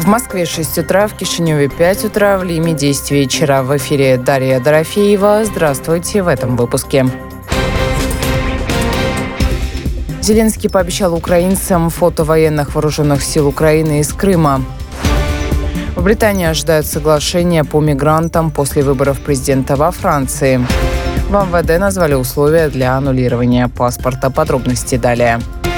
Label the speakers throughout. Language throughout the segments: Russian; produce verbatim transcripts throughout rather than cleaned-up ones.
Speaker 1: В Москве шесть утра, в Кишиневе пять утра, в Лиме десять вечера. В эфире Дарья Дорофеева. Здравствуйте в этом выпуске. Зеленский пообещал украинцам фото военных вооруженных сил Украины из Крыма. В Британии ожидают соглашения по мигрантам после выборов президента во Франции. В эм вэ дэ назвали условия для аннулирования паспорта. Подробности далее.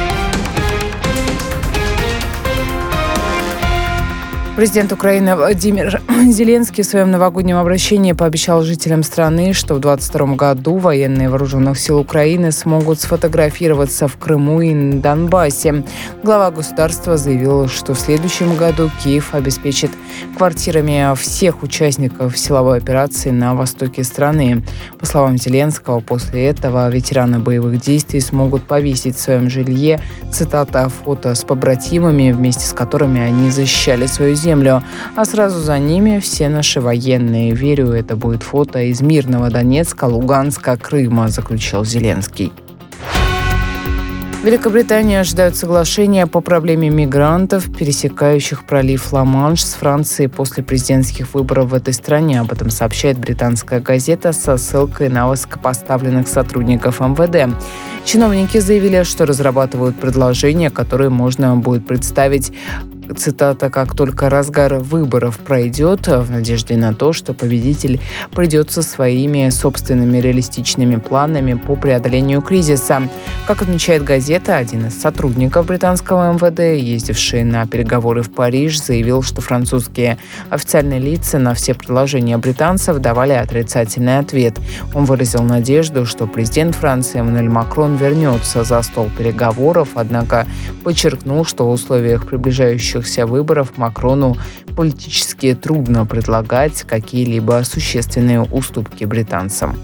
Speaker 1: Президент Украины Владимир Зеленский в своем новогоднем обращении пообещал жителям страны, что в двадцать втором году военные вооруженных сил Украины смогут сфотографироваться в Крыму и на Донбассе. Глава государства заявил, что в следующем году Киев обеспечит квартирами всех участников силовой операции на востоке страны. По словам Зеленского, после этого ветераны боевых действий смогут повесить в своем жилье, цитата, фото с побратимами, вместе с которыми они защищали свою землю. землю, а сразу за ними все наши военные. Верю, это будет фото из мирного Донецка, Луганска, Крыма, заключил Зеленский. Великобритания ожидает соглашения по проблеме мигрантов, пересекающих пролив Ла-Манш с Францией после президентских выборов в этой стране. Об этом сообщает британская газета со ссылкой на высокопоставленных сотрудников эм вэ дэ. Чиновники заявили, что разрабатывают предложения, которые можно будет представить, цитата, как только разгар выборов пройдет, в надежде на то, что победитель придет со своими собственными реалистичными планами по преодолению кризиса. Как отмечает газета, один из сотрудников британского эм вэ дэ, ездивший на переговоры в Париж, заявил, что французские официальные лица на все предложения британцев давали отрицательный ответ. Он выразил надежду, что президент Франции Эммануэль Макрон вернется за стол переговоров, однако подчеркнул, что в условиях приближающихся выборов Макрону политически трудно предлагать какие-либо существенные уступки британцам.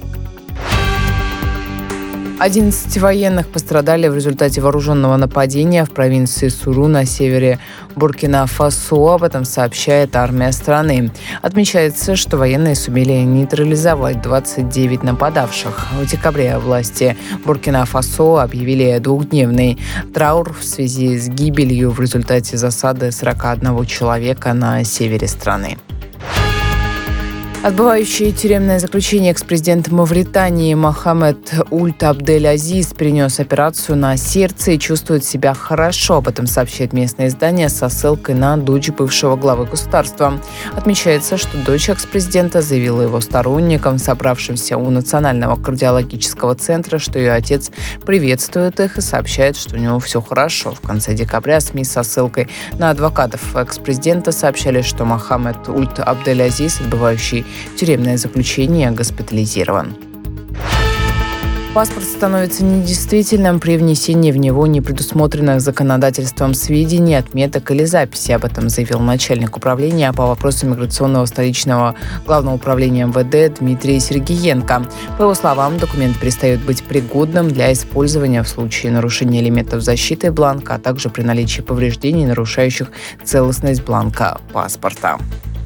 Speaker 1: одиннадцать военных пострадали в результате вооруженного нападения в провинции Суру на севере Буркина-Фасо. Об этом сообщает армия страны. Отмечается, что военные сумели нейтрализовать двадцать девять нападавших. В декабре власти Буркина-Фасо объявили двухдневный траур в связи с гибелью в результате засады сорок один человека на севере страны. Отбывающий тюремное заключение экс-президент Мавритании Мохаммед Ульт Абдель-Азиз перенес операцию на сердце и чувствует себя хорошо. Об этом сообщает местное издание со ссылкой на дочь бывшего главы государства. Отмечается, что дочь экс-президента заявила его сторонникам, собравшимся у Национального кардиологического центра, что ее отец приветствует их и сообщает, что у него все хорошо. В конце декабря СМИ со ссылкой на адвокатов экс-президента сообщали, что Мохаммед Ульт Абдель-Азиз, отбывающий тюремное заключение, госпитализирован. Паспорт становится недействительным при внесении в него непредусмотренных законодательством сведений, отметок или записей. Об этом заявил начальник управления по вопросам миграционного столичного главного управления эм вэ дэ Дмитрий Сергеенко. По его словам, документ перестает быть пригодным для использования в случае нарушения элементов защиты бланка, а также при наличии повреждений, нарушающих целостность бланка паспорта.